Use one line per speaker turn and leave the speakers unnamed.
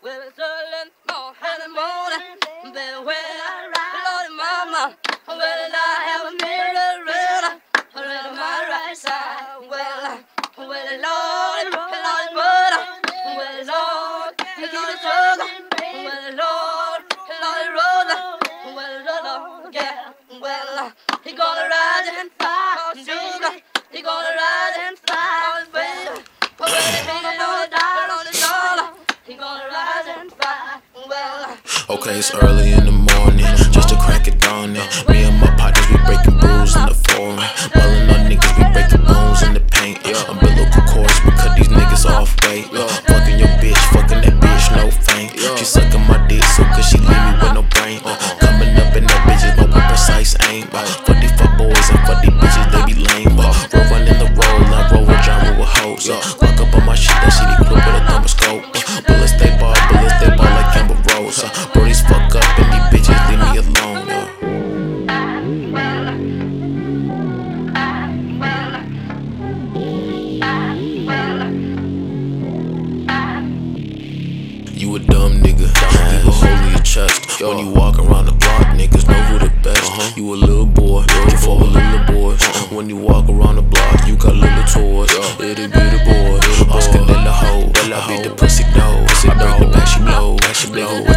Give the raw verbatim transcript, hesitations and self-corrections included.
Well, it's early in the morning, baby, when I ride, Lordy mama, well, I have a mirror red, red on my right side. Well, well, Lord, Lord, mother, well, Lord, you keep it struggle, well, Lord, Lord, Rosa, well, Lord, yeah, well, he gonna rise and fire, sugar, he gonna rise and fire, baby, well, he gonna die on the dollar, he gonna rise and fire, well.
Okay, it's early in the morning, just to crack it on it. Me and my partners, we breaking brews in the foreign. Ballin' on niggas, we breaking bones in the paint. Umbilical cords, we cut these niggas off weight. Fucking your bitch, fucking that bitch, no fame. She sucking my dick so cause she leave me with no brain. Coming up in that bitches, but with precise aim. Fuck these fuck boys and fuck these bitches, they be lame. Roll running the roll, I roll with genre with hoes. Walk up on my shit, that shit equipped with a thumb scope. Bullets they ball, bullets they ball like Campbell Rose. Brody's fuck up and these bitches leave me alone, yo. You a dumb nigga, you a hole in your chest. When you walk around the block, niggas know who the best. You a little boy, you for a little boys. When you walk around the block, you got little toys. Itty bitty boy, Oscar de la hoe. I beat the pussy dough, I break the back, she blow. Nigga,